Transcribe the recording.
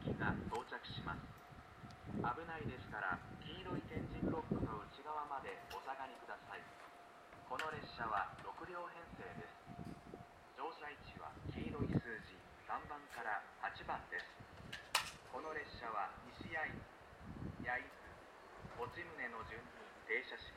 機が到着します。危ないですから黄色い点字ブロックの内側までお下がりください。この列車は6両編成です。乗車位置は黄色い数字3番から8番です。この列車は西焼津、焼津、落宗の順に停車します。